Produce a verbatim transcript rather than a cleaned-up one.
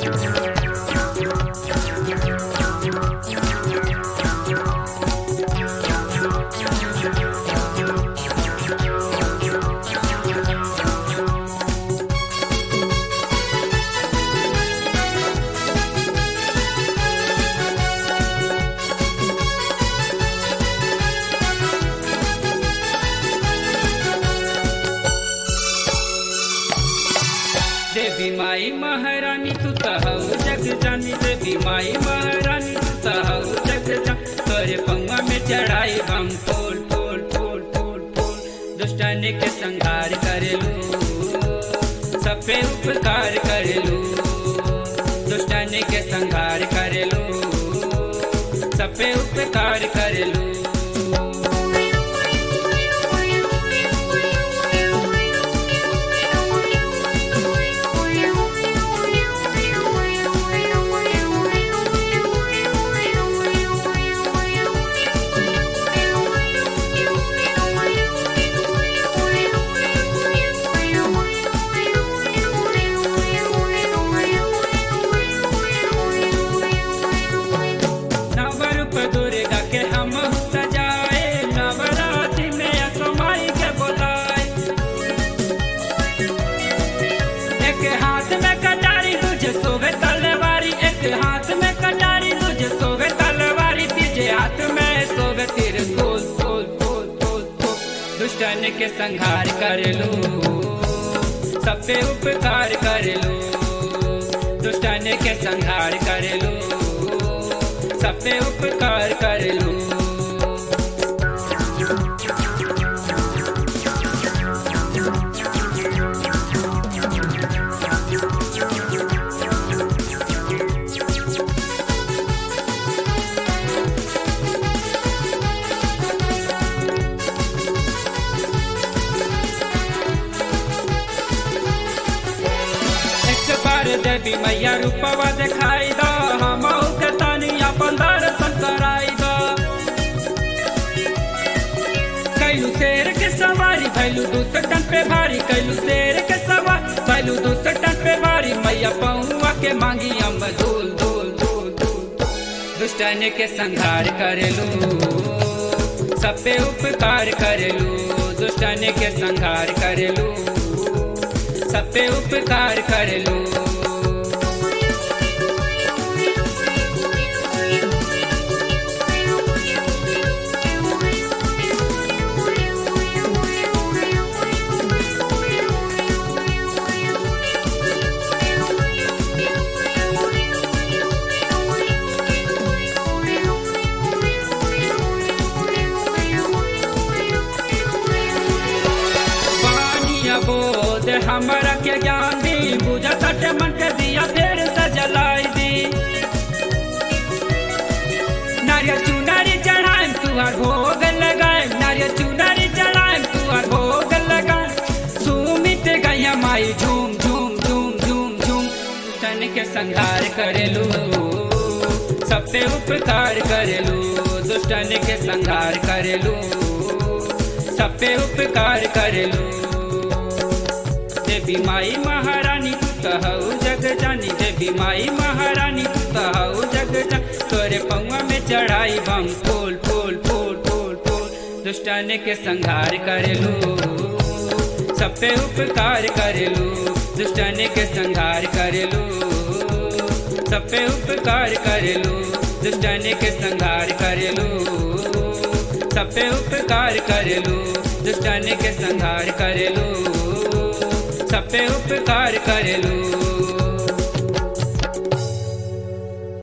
देवी माई महारानी तू तहु जग जानी, देवी माई महारानी तू तहु जग जानी। तोरे पौआ में चढ़ाई बम फूल फूल फूल फूल फूल, दुष्टन के संहार करेलू, सब पे उपकार करेलू, दुष्टन के संहार करेलू, सब पे उपकार करेलू। दुष्टन के संहार करेलू, सब पे उपकार करेलू, दुष्टन के संहार करेलू, सब पे उपकार करेलू। देवी मैया रूपवा दिखाई दो, हम के तनी अपन दर्शन कराई दो। कैलू शेर के सवारी भैलू दुष्टन पे भारी, कैलू शेर के सवारी भैलू दुष्टन पे भारी। मैया पौआ के मांगी हम धूल धूल धूल धूल, दुष्टन के संहार करेलू, सब पे उपकार करेलू, दुष्टन के संहार करेलू, सब पे उपकार करेलू। बोध हमरा के ज्ञान दी, बुझा सटे मन के दिया फेर से जलाई दी। नारियल चुनरी चढ़ाएम तुहार भोग लगाएम, नारियल चुनरी चढ़ाएम तुहार भोग लगाएम। सुमित गैया माई झूम झूम झूम झूम झूम, दुष्टन के संहार करेलू, सब पे उपकार करेलू, दुष्टन के संहार करेलू, सब पे उपकार करेलू। देवी माई महारानी तू तहु जग जानी, देवी माई महारानी तू तहु जग जानी। तोरे पौआ में चढ़ाई बम फूल फूल फूल फूल फूल, दुष्टन के संहार करेलू, सब पे उपकार करेलू, दुष्टन के संहार करेलू, सब पे उपकार करेलू, दुष्टन के संहार करेलू, सब पे उपकार करेलू, दुष्टन के संहार करेलू, सब पे उपकार करेलू।